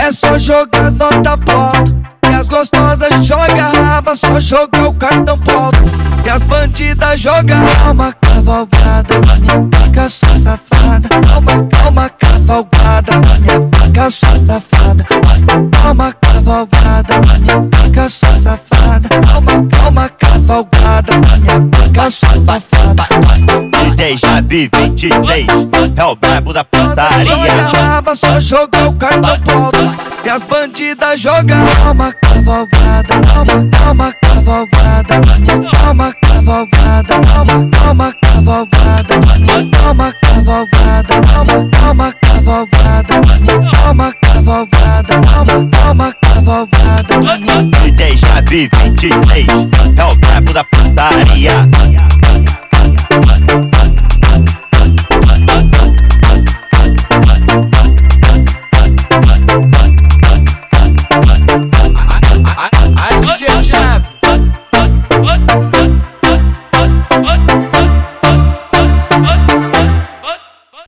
é só jogar as notas pro alto. E as gostosas jogam raba, só jogar o cartão pro alto. E as bandidas jogam calma, cavalgada na minha pica, sua safada. Calma, calma, cavalgada na minha pica, sua safada. Calma, cavalgada na minha pica, sua safada. Calma, calma, cavalgada na minha pica, sua safada. DJ Javi 26 é o brabo da putaria. Joga raba, só jogar o cartão pro alto. E as bandidas jogam calma, cavalgada. Calma, calma, cavalgada na minha calma, cavalgada. Calma, calma, cavalgada na minha calma, cavalgada. Calma, calma, cavalgada na minha calma, cavalgada. Calma, calma, cavalgada na minha. DJ Javi 26 é o brabo da putaria.